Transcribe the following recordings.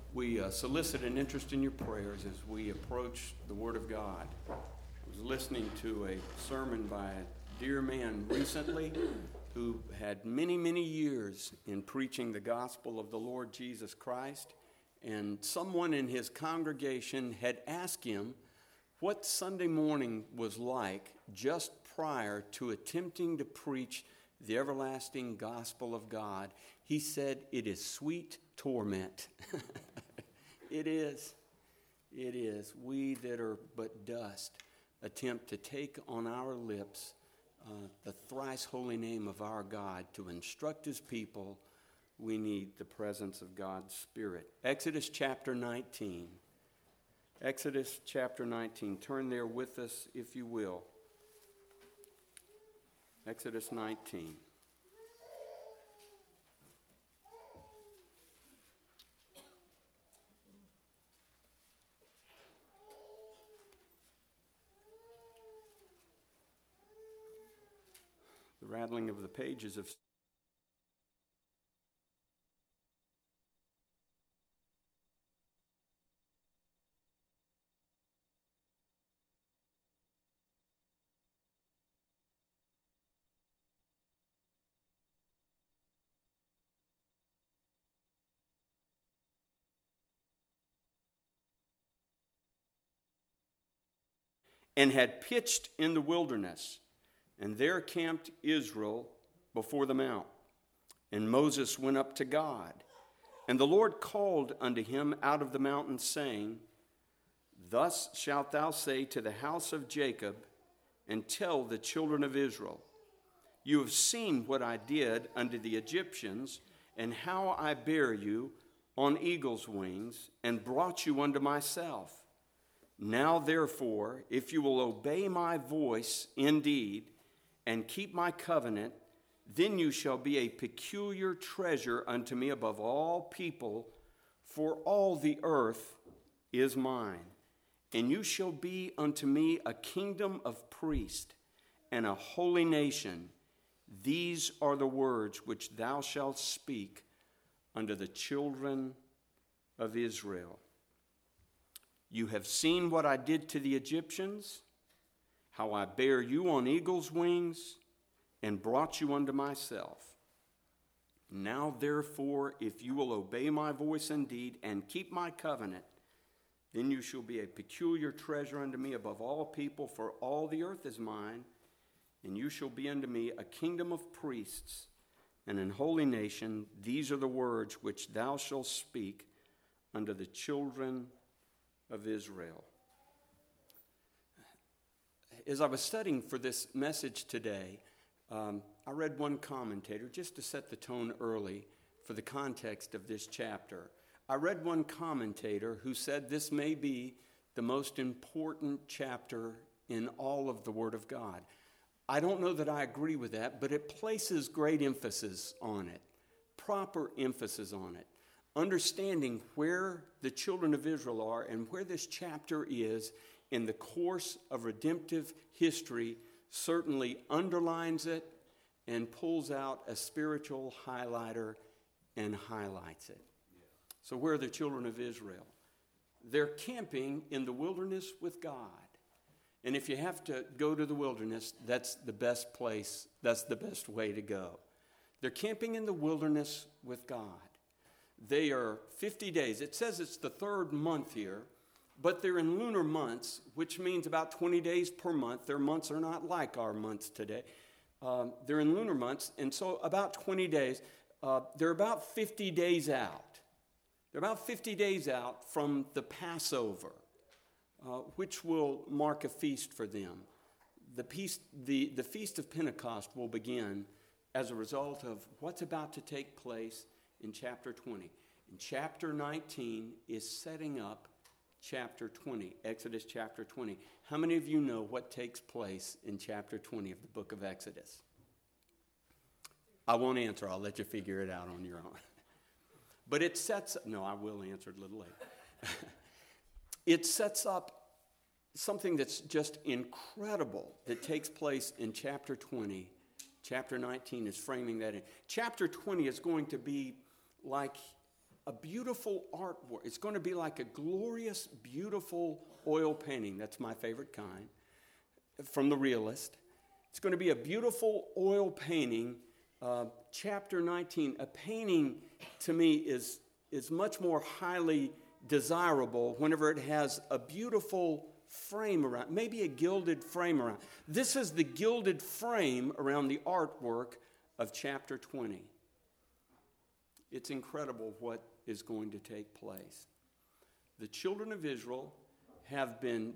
We solicit an interest in your prayers as we approach the Word of God. I was listening to a sermon by a dear man recently who had many, many years in preaching the gospel of the Lord Jesus Christ, and someone in his congregation had asked him what Sunday morning was like just prior to attempting to preach the everlasting gospel of God. He said, "It is sweet torment." It is. It is. We that are but dust attempt to take on our lips the thrice holy name of our God to instruct his people. We need the presence of God's Spirit. Exodus chapter 19. Exodus chapter 19. Turn there with us, if you will. Exodus 19. The rattling of the pages of and had pitched in the wilderness, and there camped Israel before the mount. And Moses went up to God, and the Lord called unto him out of the mountain, saying, Thus shalt thou say to the house of Jacob, and tell the children of Israel, You have seen what I did unto the Egyptians, and how I bare you on eagle's wings, and brought you unto myself. Now therefore, if you will obey my voice indeed, and keep my covenant, then you shall be a peculiar treasure unto me above all people, for all the earth is mine. And you shall be unto me a kingdom of priests and a holy nation. These are the words which thou shalt speak unto the children of Israel. You have seen what I did to the Egyptians, how I bare you on eagle's wings, and brought you unto myself. Now therefore, if you will obey my voice indeed, and keep my covenant, then you shall be a peculiar treasure unto me above all people, for all the earth is mine, and you shall be unto me a kingdom of priests and an holy nation. These are the words which thou shalt speak unto the children of Israel. As I was studying for this message today, I read one commentator, just to set the tone early for the context of this chapter. I read one commentator who said this may be the most important chapter in all of the Word of God. I don't know that I agree with that, but it places great emphasis on it, proper emphasis on it. Understanding where the children of Israel are and where this chapter is in the course of redemptive history certainly underlines it and pulls out a spiritual highlighter and highlights it. So where are the children of Israel? They're camping in the wilderness with God. And if you have to go to the wilderness, that's the best place, that's the best way to go. They're camping in the wilderness with God. They are 50 days. It says it's the third month here, but they're in lunar months, which means about 20 days per month. Their months are not like our months today. They're in lunar months, and so about 20 days. They're about 50 days out. They're about 50 days out from the Passover, which will mark a feast for them. The Feast of Pentecost will begin as a result of what's about to take place in chapter 20. And chapter 19 is setting up chapter 20, Exodus chapter 20. How many of you know what takes place in chapter 20 of the book of Exodus? I won't answer. I'll let you figure it out on your own. But it sets up, no, I will answer it a little later. It sets up something that's just incredible that takes place in chapter 20. Chapter 19 is framing that in. Chapter 20 is going to be like a beautiful artwork. It's going to be like a glorious, beautiful oil painting. That's my favorite kind, from the realist. It's going to be a beautiful oil painting. Chapter 19, a painting to me is much more highly desirable whenever it has a beautiful frame around, maybe a gilded frame around. This is the gilded frame around the artwork of chapter 20. It's incredible what is going to take place. The children of Israel have been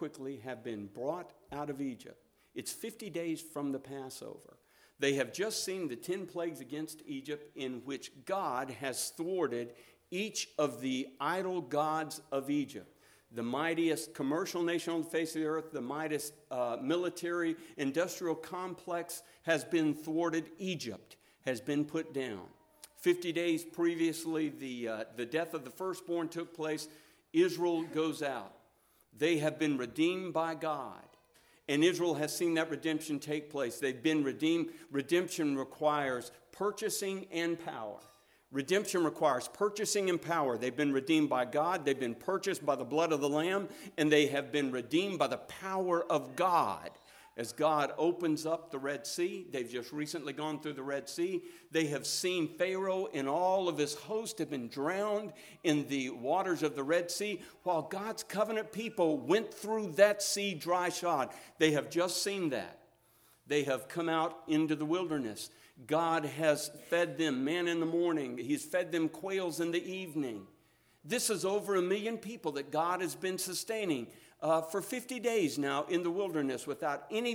brought out of Egypt. It's 50 days from the Passover. They have just seen the 10 plagues against Egypt, in which God has thwarted each of the idol gods of Egypt. The mightiest commercial nation on the face of the earth, the mightiest military industrial complex has been thwarted. Egypt has been put down. 50 days previously, the death of the firstborn took place. Israel goes out. They have been redeemed by God. And Israel has seen that redemption take place. They've been redeemed. Redemption requires purchasing and power. Redemption requires purchasing and power. They've been redeemed by God. They've been purchased by the blood of the Lamb. And they have been redeemed by the power of God. As God opens up the Red Sea, they've just recently gone through the Red Sea. They have seen Pharaoh and all of his host have been drowned in the waters of the Red Sea, while God's covenant people went through that sea dry shod. They have just seen that. They have come out into the wilderness. God has fed them manna in the morning. He's fed them quails in the evening. This is over 1 million people that God has been sustaining for 50 days now in the wilderness without any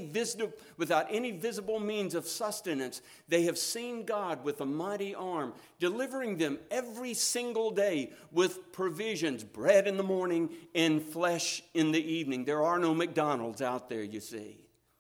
visible means of sustenance. They have seen God with a mighty arm, delivering them every single day with provisions, bread in the morning and flesh in the evening. There are no McDonald's out there, you see.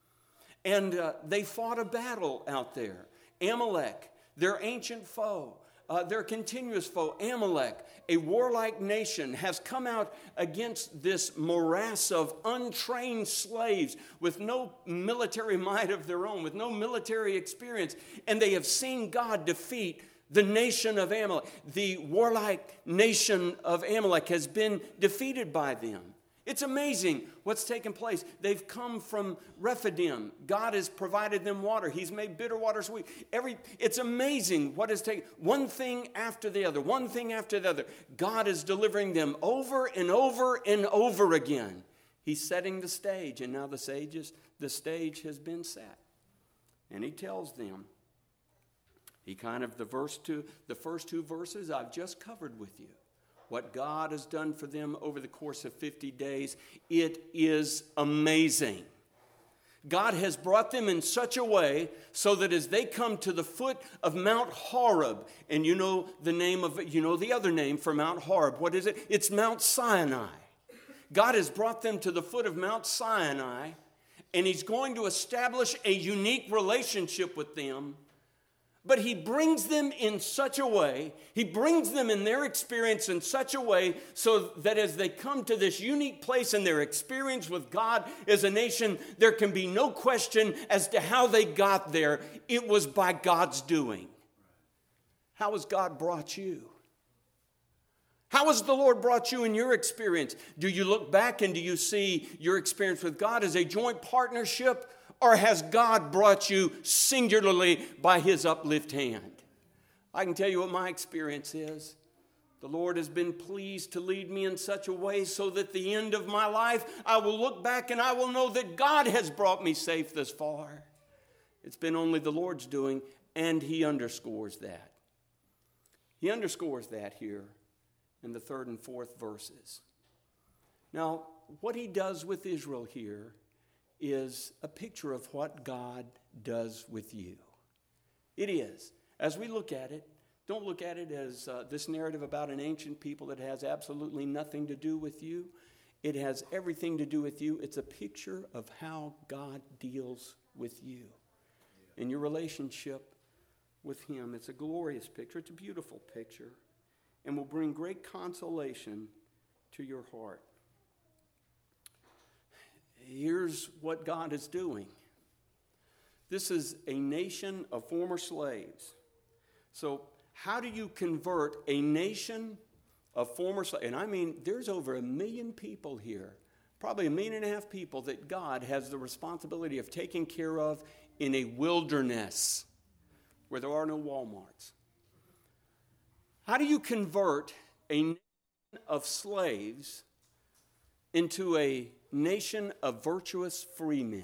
And they fought a battle out there. Amalek, their ancient foe, their continuous foe, Amalek, a warlike nation, has come out against this morass of untrained slaves with no military might of their own, with no military experience. And they have seen God defeat the nation of Amalek. The warlike nation of Amalek has been defeated by them. It's amazing what's taken place. They've come from Rephidim. God has provided them water. He's made bitter water sweet. It's amazing what has taken. One thing after the other, one thing after the other. God is delivering them over and over and over again. He's setting the stage, and now the stage has been set. And he tells them, the first two verses I've just covered with you. What God has done for them over the course of 50 days, it is amazing. God has brought them in such a way so that as they come to the foot of Mount Horeb, and you know the other name for Mount Horeb. What is it? It's Mount Sinai. God has brought them to the foot of Mount Sinai, and he's going to establish a unique relationship with them. But he brings them in such a way, he brings them in their experience in such a way so that as they come to this unique place in their experience with God as a nation, there can be no question as to how they got there. It was by God's doing. How has God brought you? How has the Lord brought you in your experience? Do you look back and do you see your experience with God as a joint partnership? Or has God brought you singularly by his uplift hand? I can tell you what my experience is. The Lord has been pleased to lead me in such a way so that at the end of my life, I will look back and I will know that God has brought me safe this far. It's been only the Lord's doing, and he underscores that. He underscores that here in the 3rd and 4th verses. Now, what he does with Israel here is a picture of what God does with you. It is. As we look at it, don't look at it as this narrative about an ancient people that has absolutely nothing to do with you. It has everything to do with you. It's a picture of how God deals with you in your relationship with him. It's a glorious picture. It's a beautiful picture, and will bring great consolation to your heart. Here's what God is doing. This is a nation of former slaves. So How do you convert a nation of former slaves? And I mean, there's over 1 million people here, probably 1.5 million people that God has the responsibility of taking care of in a wilderness where there are no Walmarts. How do you convert a nation of slaves into a nation of virtuous free men?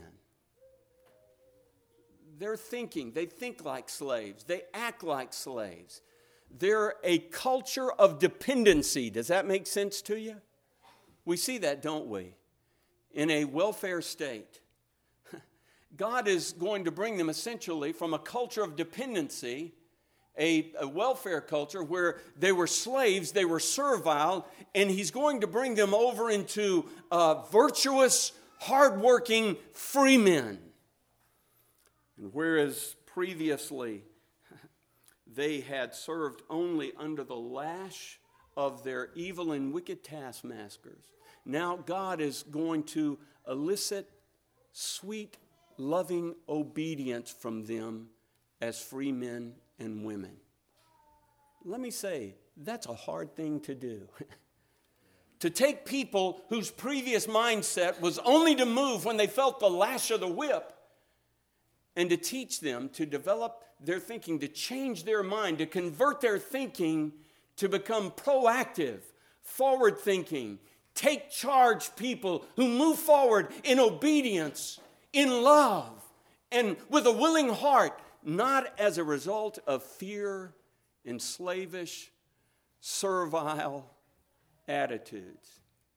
They think like slaves. They act like slaves. They're a culture of dependency. Does that make sense to you? We see that, don't we? In a welfare state. God is going to bring them essentially from a culture of dependency, a welfare culture where they were slaves, they were servile, and he's going to bring them over into virtuous, hardworking free men. And whereas previously they had served only under the lash of their evil and wicked taskmasters, now God is going to elicit sweet, loving obedience from them as free men and women. Let me say, that's a hard thing to do. To take people whose previous mindset was only to move when they felt the lash of the whip, and to teach them to develop their thinking, to change their mind, to convert their thinking to become proactive, forward-thinking, take charge people who move forward in obedience, in love, and with a willing heart, not as a result of fear and slavish, servile attitudes.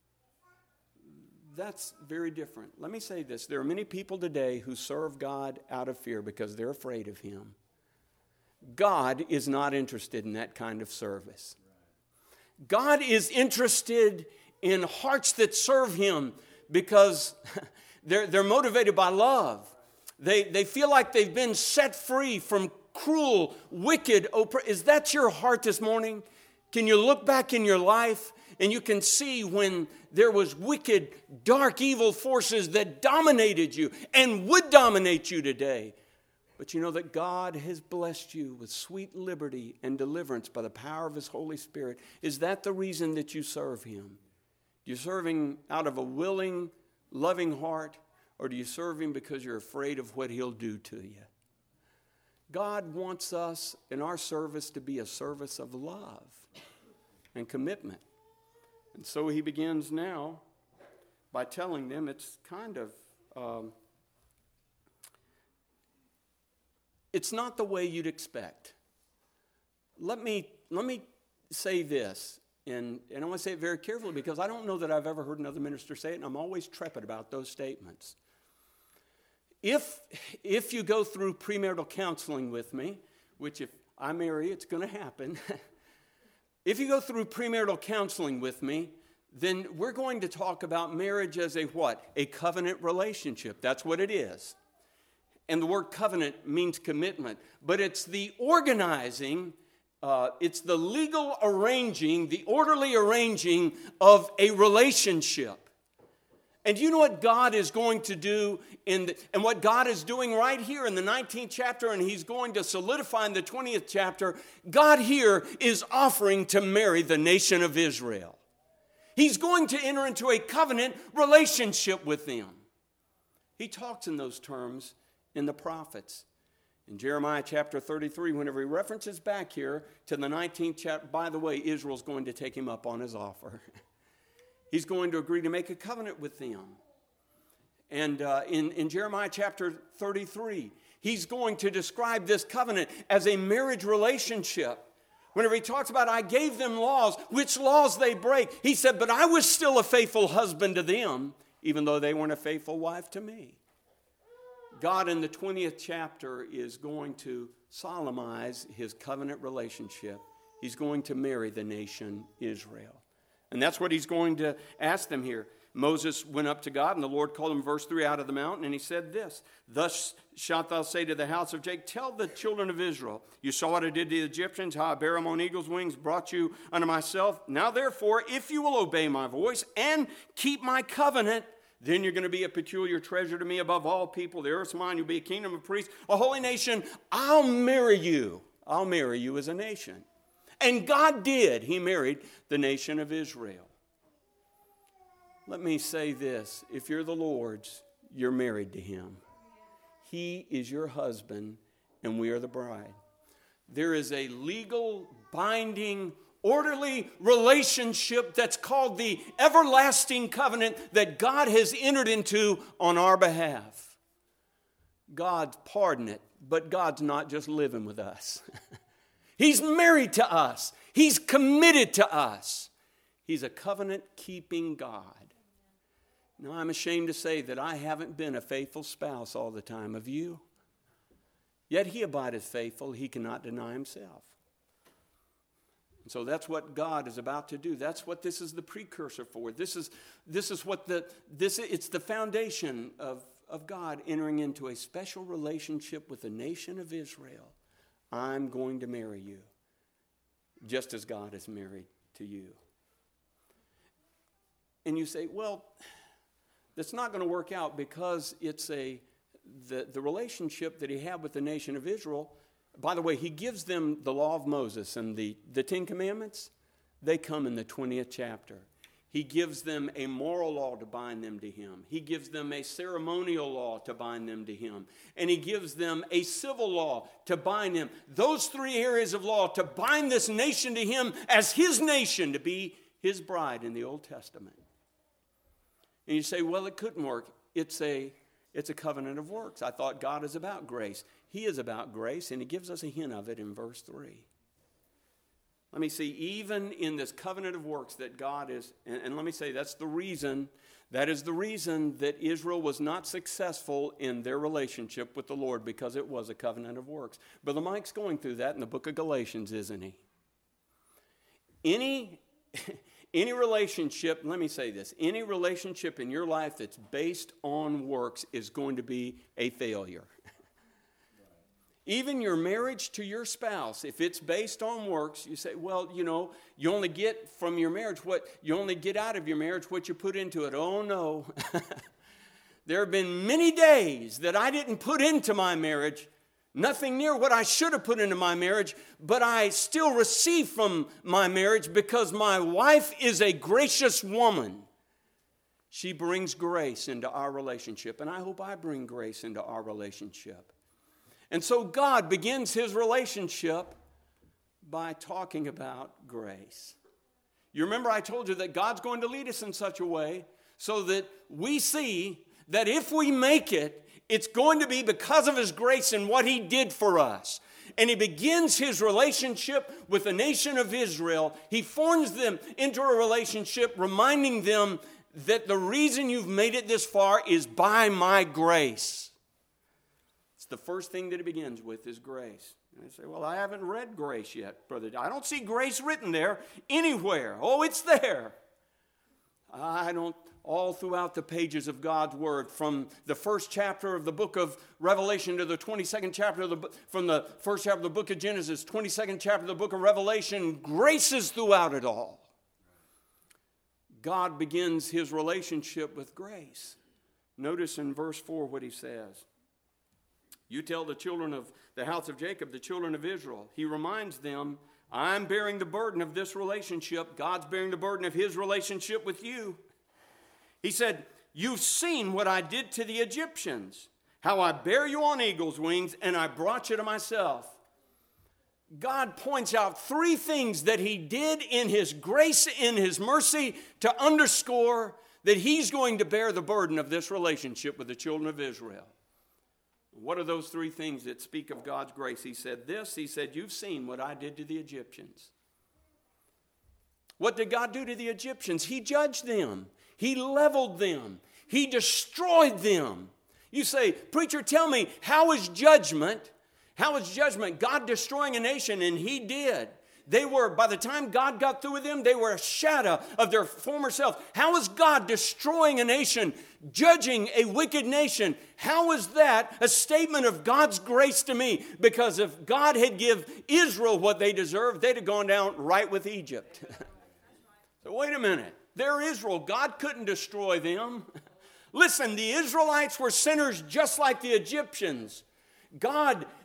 That's very different. Let me say this. There are many people today who serve God out of fear because they're afraid of Him. God is not interested in that kind of service. God is interested in hearts that serve Him because they're motivated by love. They feel like they've been set free from cruel, wicked oppression. Is that your heart this morning? Can you look back in your life and you can see when there was wicked, dark, evil forces that dominated you and would dominate you today? But you know that God has blessed you with sweet liberty and deliverance by the power of His Holy Spirit. Is that the reason that you serve Him? You're serving out of a willing, loving heart, or do you serve Him because you're afraid of what He'll do to you? God wants us in our service to be a service of love and commitment. And so He begins now by telling them it's kind of, it's not the way you'd expect. Let me say this, and I want to say it very carefully because I don't know that I've ever heard another minister say it, and I'm always trepid about those statements. If you go through premarital counseling with me, which if I marry, it's going to happen. If you go through premarital counseling with me, then we're going to talk about marriage as a what? A covenant relationship. That's what it is. And the word covenant means commitment. But it's the organizing, it's the legal arranging, the orderly arranging of a relationship. And you know what God is going to do and what God is doing right here in the 19th chapter, and He's going to solidify in the 20th chapter, God here is offering to marry the nation of Israel. He's going to enter into a covenant relationship with them. He talks in those terms in the prophets. In Jeremiah chapter 33, whenever he references back here to the 19th chapter, by the way, Israel's going to take him up on his offer. He's going to agree to make a covenant with them. And in Jeremiah chapter 33, he's going to describe this covenant as a marriage relationship. Whenever he talks about, I gave them laws, which laws they break. He said, but I was still a faithful husband to them, even though they weren't a faithful wife to me. God in the 20th chapter is going to solemnize His covenant relationship. He's going to marry the nation Israel. And that's what He's going to ask them here. Moses went up to God, and the Lord called him, verse 3, out of the mountain, and He said this, thus shalt thou say to the house of Jacob, tell the children of Israel, you saw what I did to the Egyptians, how I bare them on eagle's wings, brought you unto myself. Now therefore, if you will obey my voice and keep my covenant, then you're going to be a peculiar treasure to me above all people. The earth's mine. You'll be a kingdom of priests, a holy nation. I'll marry you. I'll marry you as a nation. And God did. He married the nation of Israel. Let me say this. If you're the Lord's, you're married to Him. He is your husband, and we are the bride. There is a legal, binding, orderly relationship that's called the everlasting covenant that God has entered into on our behalf. God's pardoned it, but God's not just living with us. He's married to us. He's committed to us. He's a covenant-keeping God. Now, I'm ashamed to say that I haven't been a faithful spouse all the time. Have you? Yet He abideth faithful. He cannot deny Himself. And so that's what God is about to do. That's what this is the precursor for. It's the foundation of God entering into a special relationship with the nation of Israel. I'm going to marry you, just as God is married to you. And you say, well, that's not going to work out because it's the relationship that He had with the nation of Israel. By the way, He gives them the law of Moses and the Ten Commandments. They come in the 20th chapter. He gives them a moral law to bind them to Him. He gives them a ceremonial law to bind them to Him. And He gives them a civil law to bind them. Those three areas of law to bind this nation to Him as His nation, to be His bride in the Old Testament. And you say, well, it couldn't work. It's a covenant of works. I thought God is about grace. He is about grace, and He gives us a hint of it in verse 3. Let me see, even in this covenant of works that God is, and let me say, that is the reason that Israel was not successful in their relationship with the Lord, because it was a covenant of works. Brother Mike's going through that in the book of Galatians, isn't he? Any relationship, let me say this, any relationship in your life that's based on works is going to be a failure. Even your marriage to your spouse, if it's based on works, you say, well, you only get from your marriage you only get out of your marriage what you put into it. Oh, no. There have been many days that I didn't put into my marriage, nothing near what I should have put into my marriage, but I still receive from my marriage because my wife is a gracious woman. She brings grace into our relationship, and I hope I bring grace into our relationship. And so God begins His relationship by talking about grace. You remember I told you that God's going to lead us in such a way so that we see that if we make it, it's going to be because of His grace and what He did for us. And He begins His relationship with the nation of Israel. He forms them into a relationship, reminding them that the reason you've made it this far is by my grace. The first thing that it begins with is grace. And I say, well, I haven't read grace yet, brother. I don't see grace written there anywhere. Oh, it's there. I don't, all throughout the pages of God's Word, from the first chapter of the book of Revelation to the 22nd chapter from the first chapter of the book of Genesis, 22nd chapter of the book of Revelation, grace is throughout it all. God begins His relationship with grace. Notice in verse 4 what He says. You tell the children of the house of Jacob, the children of Israel. He reminds them, I'm bearing the burden of this relationship. God's bearing the burden of His relationship with you. He said, you've seen what I did to the Egyptians, how I bear you on eagle's wings, and I brought you to myself. God points out three things that He did in His grace, in His mercy, to underscore that He's going to bear the burden of this relationship with the children of Israel. What are those three things that speak of God's grace? He said this. He said, you've seen what I did to the Egyptians. What did God do to the Egyptians? He judged them. He leveled them. He destroyed them. You say, preacher, tell me, how is judgment? How is judgment? God destroying a nation, and He did. They were, by the time God got through with them, they were a shadow of their former self. How is God destroying a nation, judging a wicked nation? How is that a statement of God's grace to me? Because if God had given Israel what they deserved, they'd have gone down right with Egypt. So wait a minute. They're Israel. God couldn't destroy them. Listen, the Israelites were sinners just like the Egyptians. God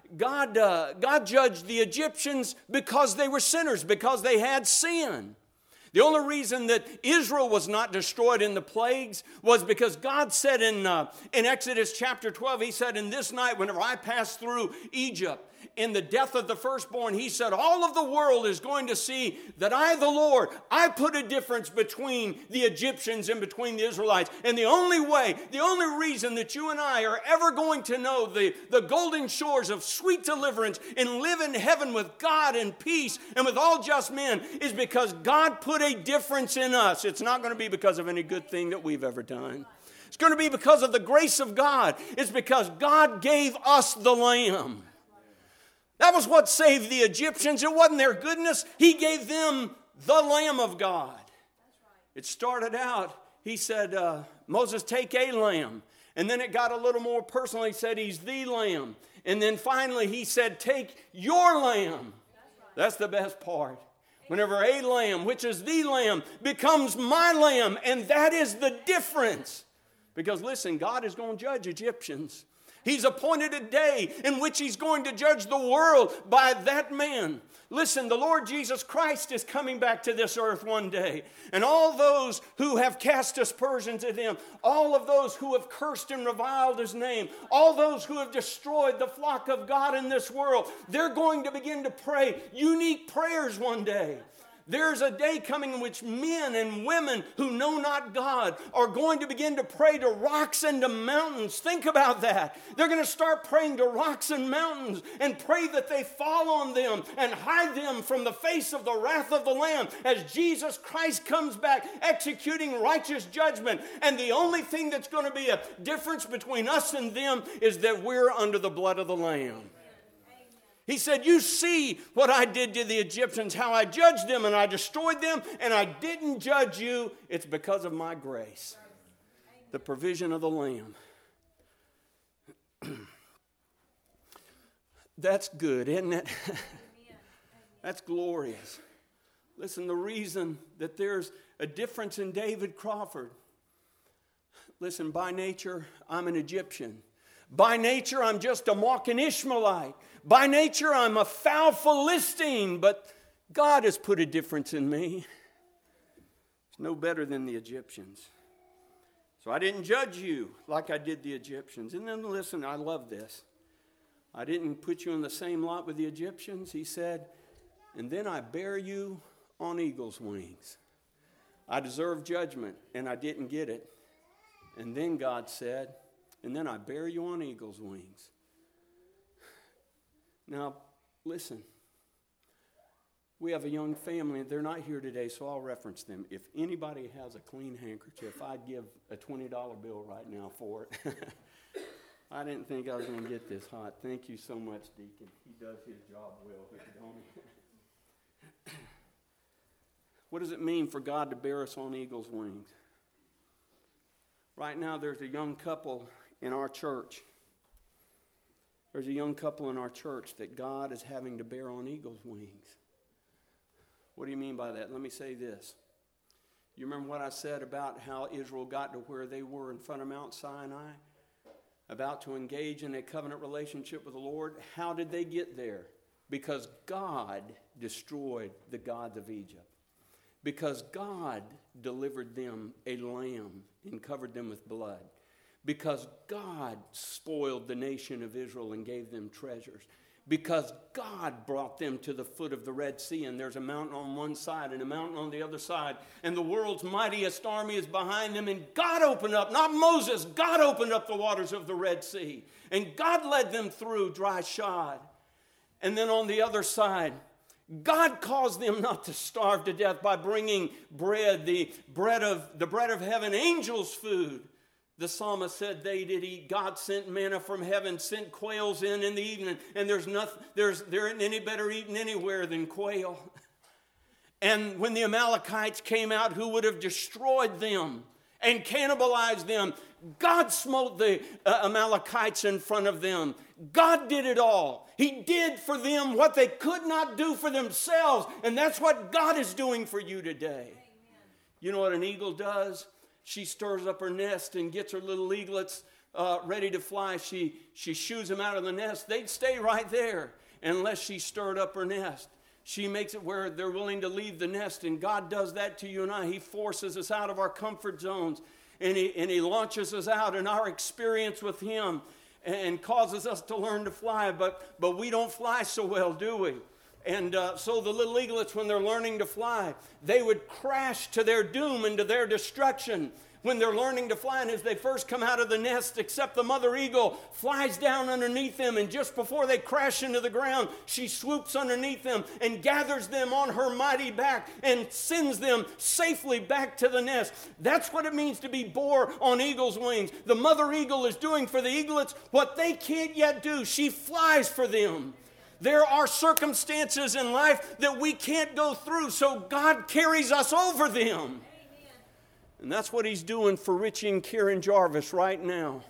God judged the Egyptians because they were sinners, because they had sin. The only reason that Israel was not destroyed in the plagues was because God said in Exodus chapter 12, he said, in this night, whenever I pass through Egypt, in the death of the firstborn, he said, all of the world is going to see that I, the Lord, I put a difference between the Egyptians and between the Israelites. And the only reason that you and I are ever going to know the golden shores of sweet deliverance and live in heaven with God and peace and with all just men is because God put a difference in us. It's not going to be because of any good thing that we've ever done. It's going to be because of the grace of God. It's because God gave us the Lamb. That was what saved the Egyptians. It wasn't their goodness. He gave them the Lamb of God. It started out, he said, Moses, take a lamb. And then it got a little more personal. He said, he's the Lamb. And then finally he said, take your lamb. That's the best part. Whenever a lamb, which is the Lamb, becomes my lamb. And that is the difference. Because listen, God is going to judge Egyptians. He's appointed a day in which he's going to judge the world by that man. Listen, the Lord Jesus Christ is coming back to this earth one day. And all those who have cast aspersions at him, all of those who have cursed and reviled his name, all those who have destroyed the flock of God in this world, they're going to begin to pray unique prayers one day. There's a day coming in which men and women who know not God are going to begin to pray to rocks and to mountains. Think about that. They're going to start praying to rocks and mountains and pray that they fall on them and hide them from the face of the wrath of the Lamb as Jesus Christ comes back executing righteous judgment. And the only thing that's going to be a difference between us and them is that we're under the blood of the Lamb. He said, you see what I did to the Egyptians, how I judged them and I destroyed them, and I didn't judge you. It's because of my grace. The provision of the Lamb. That's good, isn't it? That's glorious. Listen, the reason that there's a difference in David Crawford. Listen, by nature, I'm an Egyptian. By nature, I'm just a mocking Ishmaelite. By nature, I'm a foul Philistine, but God has put a difference in me. It's no better than the Egyptians. So I didn't judge you like I did the Egyptians. And then listen, I love this. I didn't put you in the same lot with the Egyptians. He said, and then I bear you on eagle's wings. I deserved judgment, and I didn't get it. And then God said, and then I bear you on eagle's wings. Now, listen. We have a young family. They're not here today, so I'll reference them. If anybody has a clean handkerchief, I'd give a $20 bill right now for it. I didn't think I was going to get this hot. Thank you so much, Deacon. He does his job well here, don't he? What does it mean for God to bear us on eagle's wings? Right now, there's a young couple in our church. There's a young couple in our church that God is having to bear on eagle's wings. What do you mean by that? Let me say this. You remember what I said about how Israel got to where they were in front of Mount Sinai? About to engage in a covenant relationship with the Lord? How did they get there? Because God destroyed the gods of Egypt. Because God delivered them a lamb and covered them with blood. Because God spoiled the nation of Israel and gave them treasures. Because God brought them to the foot of the Red Sea, and there's a mountain on one side and a mountain on the other side, and the world's mightiest army is behind them, and God opened up, not Moses, God opened up the waters of the Red Sea, and God led them through dry shod. And then on the other side, God caused them not to starve to death by bringing bread, the bread of heaven, angels' food. The psalmist said they did eat. God sent manna from heaven, sent quails in the evening, and there isn't any better eating anywhere than quail. And when the Amalekites came out, who would have destroyed them and cannibalized them, God smote the Amalekites in front of them. God did it all. He did for them what they could not do for themselves, and that's what God is doing for you today. Amen. You know what an eagle does? She stirs up her nest and gets her little eaglets. ready to fly, she shoos them out of the nest, they'd stay right there unless she stirred up her nest. She makes it where they're willing to leave the nest, and God does that to you and I. He forces us out of our comfort zones, and He launches us out in our experience with Him and causes us to learn to fly, but we don't fly so well, do we? And so the little eaglets, when they're learning to fly, they would crash to their doom and to their destruction when they're learning to fly. And as they first come out of the nest, except the mother eagle flies down underneath them, and just before they crash into the ground, she swoops underneath them and gathers them on her mighty back and sends them safely back to the nest. That's what it means to be bore on eagle's wings. The mother eagle is doing for the eaglets what they can't yet do. She flies for them. There are circumstances in life that we can't go through, so God carries us over them. Amen. And that's what He's doing for Richie and Karen Jarvis right now.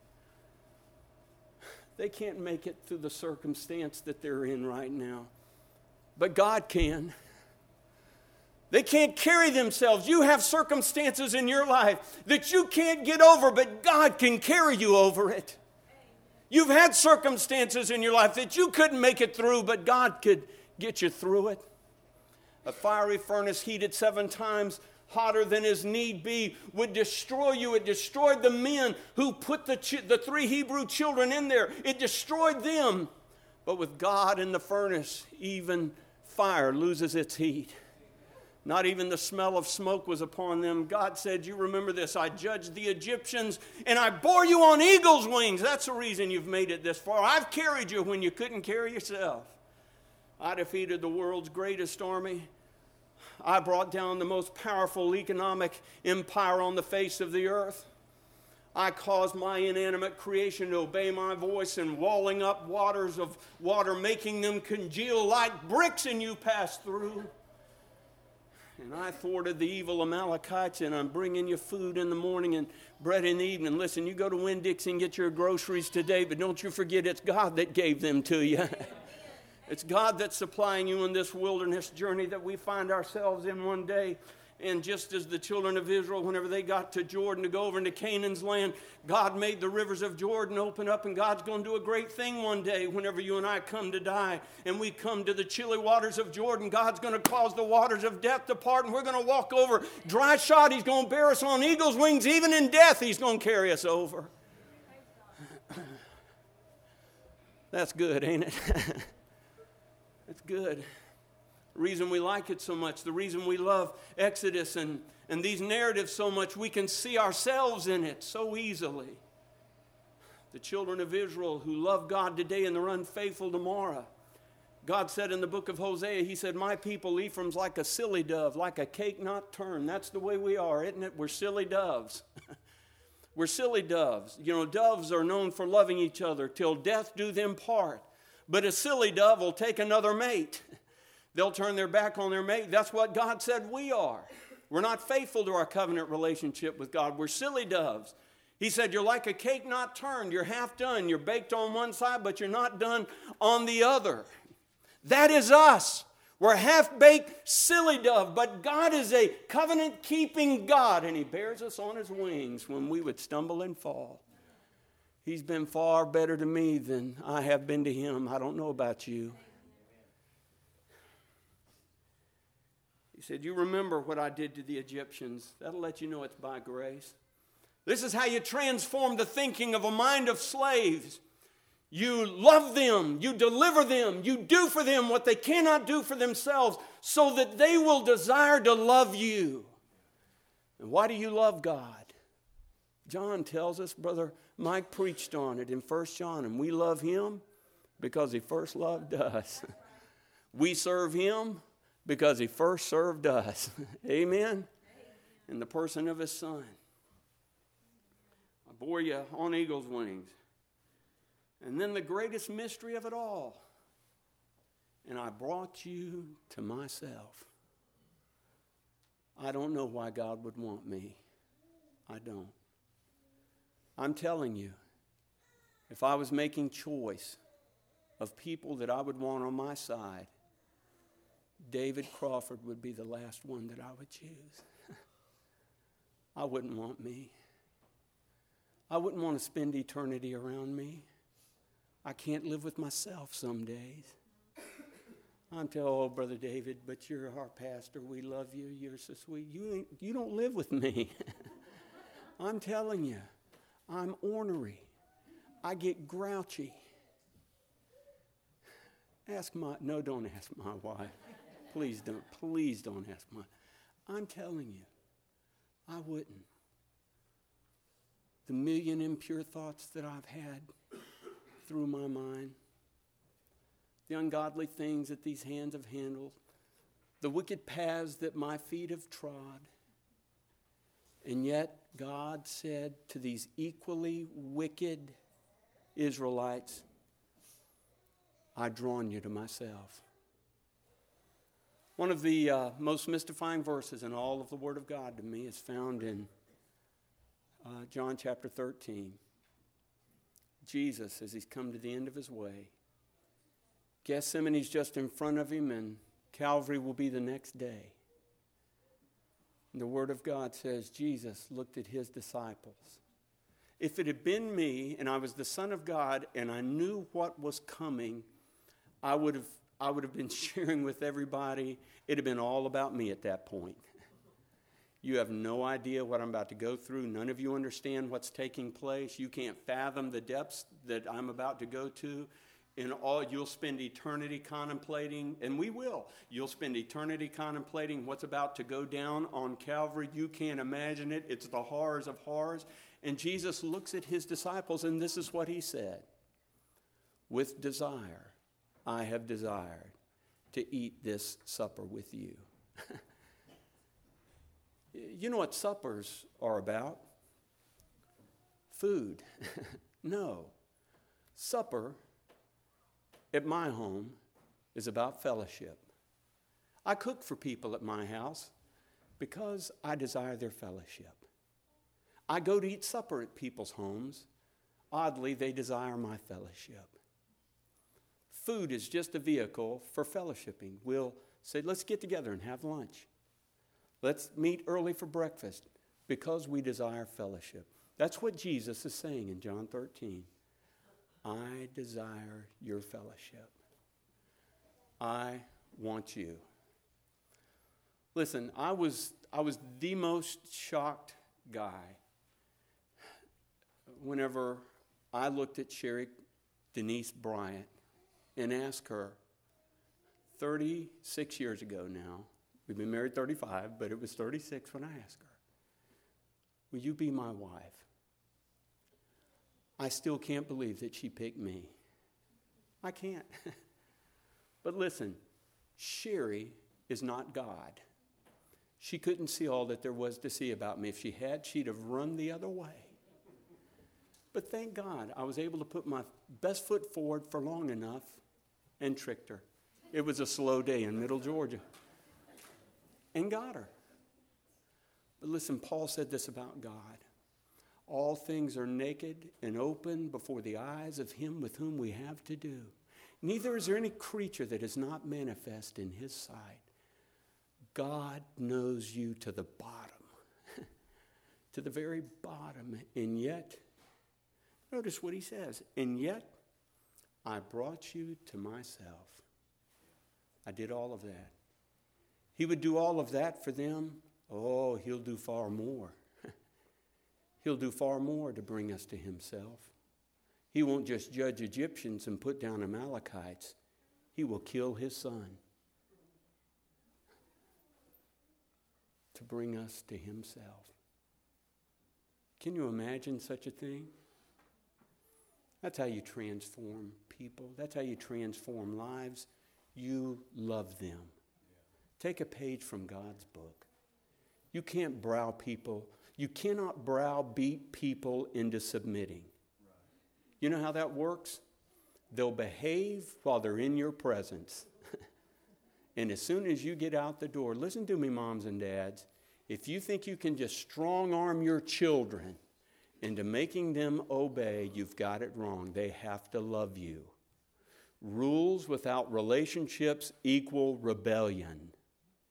They can't make it through the circumstance that they're in right now, but God can. They can't carry themselves. You have circumstances in your life that you can't get over, but God can carry you over it. You've had circumstances in your life that you couldn't make it through, but God could get you through it. A fiery furnace heated 7 times hotter than his need be would destroy you. It destroyed the men who put the 3 Hebrew children in there. It destroyed them. But with God in the furnace, even fire loses its heat. Not even the smell of smoke was upon them. God said, you remember this, I judged the Egyptians and I bore you on eagle's wings. That's the reason you've made it this far. I've carried you when you couldn't carry yourself. I defeated the world's greatest army. I brought down the most powerful economic empire on the face of the earth. I caused my inanimate creation to obey my voice, and walling up waters of water, making them congeal like bricks, and you passed through. And I thwarted the evil Amalekites, and I'm bringing you food in the morning and bread in the evening. Listen, you go to Winn-Dixie and get your groceries today, but don't you forget it's God that gave them to you. It's God that's supplying you in this wilderness journey that we find ourselves in one day. And just as the children of Israel, whenever they got to Jordan to go over into Canaan's land, God made the rivers of Jordan open up, and God's going to do a great thing one day whenever you and I come to die. And we come to the chilly waters of Jordan, God's going to cause the waters of death to part, and we're going to walk over dry shod. He's going to bear us on eagle's wings. Even in death, He's going to carry us over. That's good, ain't it? That's good. The reason we like it so much, the reason we love Exodus and these narratives so much, we can see ourselves in it so easily. The children of Israel who love God today and they're unfaithful tomorrow. God said in the book of Hosea, He said, my people, Ephraim's like a silly dove, like a cake not turned. That's the way we are, isn't it? We're silly doves. We're silly doves. You know, doves are known for loving each other till death do them part. But a silly dove will take another mate. They'll turn their back on their mate. That's what God said we are. We're not faithful to our covenant relationship with God. We're silly doves. He said, you're like a cake not turned. You're half done. You're baked on one side, but you're not done on the other. That is us. We're half-baked, silly dove. But God is a covenant-keeping God, and He bears us on His wings when we would stumble and fall. He's been far better to me than I have been to Him. I don't know about you. He said, you remember what I did to the Egyptians. That'll let you know it's by grace. This is how you transform the thinking of a mind of slaves. You love them, you deliver them, you do for them what they cannot do for themselves so that they will desire to love you. And why do you love God? John tells us, Brother Mike preached on it in 1 John, and we love Him because He first loved us. We serve Him because He first served us. Amen? In the person of His Son. I bore you on eagle's wings. And then the greatest mystery of it all. And I brought you to myself. I don't know why God would want me. I don't. I'm telling you, if I was making choice of people that I would want on my side, David Crawford would be the last one that I would choose. I wouldn't want me. I wouldn't want to spend eternity around me. I can't live with myself some days. I'm telling, oh, Brother David, but you're our pastor. We love you. You're so sweet. You don't live with me. I'm telling you, I'm ornery. I get grouchy. Don't ask my wife. Please don't ask my. I'm telling you, I wouldn't. The million impure thoughts that I've had through my mind, the ungodly things that these hands have handled, the wicked paths that my feet have trod. And yet God said to these equally wicked Israelites, I've drawn you to myself. One of the most mystifying verses in all of the Word of God to me is found in John chapter 13. Jesus, as he's come to the end of his way, Gethsemane's just in front of him, and Calvary will be the next day. And the Word of God says Jesus looked at his disciples. If it had been me and I was the Son of God and I knew what was coming, I would have been sharing with everybody. It'd have been all about me at that point. You have no idea what I'm about to go through. None of you understand what's taking place. You can't fathom the depths that I'm about to go to. You'll spend eternity contemplating, and we will. You'll spend eternity contemplating what's about to go down on Calvary. You can't imagine it. It's the horrors of horrors. And Jesus looks at his disciples, and this is what he said. With desire, I have desired to eat this supper with you. You know what suppers are about? Food. No. Supper at my home is about fellowship. I cook for people at my house because I desire their fellowship. I go to eat supper at people's homes. Oddly, they desire my fellowship. Food is just a vehicle for fellowshipping. We'll say, let's get together and have lunch. Let's meet early for breakfast because we desire fellowship. That's what Jesus is saying in John 13. I desire your fellowship. I want you. Listen, I was the most shocked guy whenever I looked at Sherry Denise Bryant and asked her 36 years ago now. We've been married 35, but it was 36 when I asked her, will you be my wife? I still can't believe that she picked me. I can't. But listen, Sherry is not God. She couldn't see all that there was to see about me. If she had, she'd have run the other way. But thank God I was able to put my best foot forward for long enough and tricked her. It was a slow day in Middle Georgia. And got her. But listen, Paul said this about God. All things are naked and open before the eyes of him with whom we have to do. Neither is there any creature that is not manifest in his sight. God knows you to the bottom, to the very bottom. And yet, notice what he says, and yet I brought you to myself. I did all of that. He would do all of that for them. Oh, he'll do far more. He'll do far more to bring us to himself. He won't just judge Egyptians and put down Amalekites. He will kill his son to bring us to himself. Can you imagine such a thing? That's how you transform people. That's how you transform lives. You love them. Take a page from God's book. You can't you cannot browbeat people into submitting. You know how that works? They'll behave while they're in your presence. And as soon as you get out the door, listen to me, moms and dads, if you think you can just strong-arm your children into making them obey, you've got it wrong. They have to love you. Rules without relationships equal rebellion.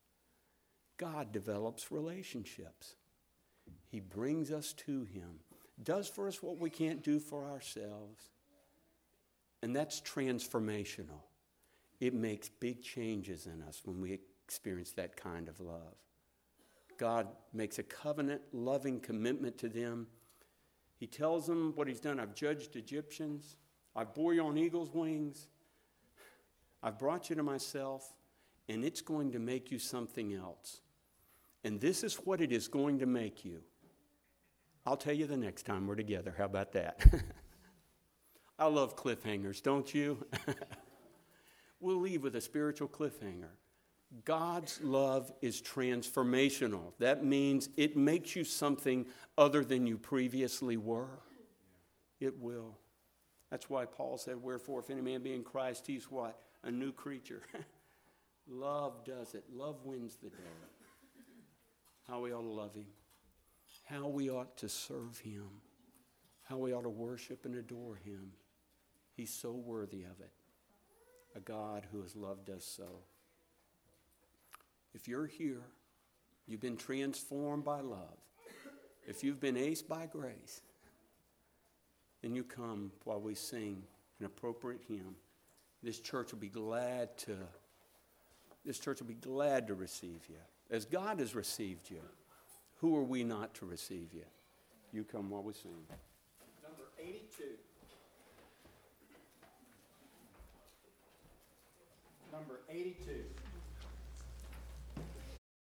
God develops relationships. He brings us to him. does for us what we can't do for ourselves. And that's transformational. It makes big changes in us when we experience that kind of love. God makes a covenant, loving commitment to them. He tells them what he's done. I've judged Egyptians. I've bore you on eagle's wings. I've brought you to myself, and it's going to make you something else. And this is what it is going to make you. I'll tell you the next time we're together. How about that? I love cliffhangers, don't you? We'll leave with a spiritual cliffhanger. God's love is transformational. That means it makes you something other than you previously were. It will. That's why Paul said, wherefore, if any man be in Christ, he's what? A new creature. Love does it. Love wins the day. How we ought to love him. How we ought to serve him. How we ought to worship and adore him. He's so worthy of it. A God who has loved us so. If you're here, you've been transformed by love. If you've been aced by grace, then you come while we sing an appropriate hymn. This church will be glad to receive you. As God has received you, who are we not to receive you? You come while we sing. Number 82. Number 82.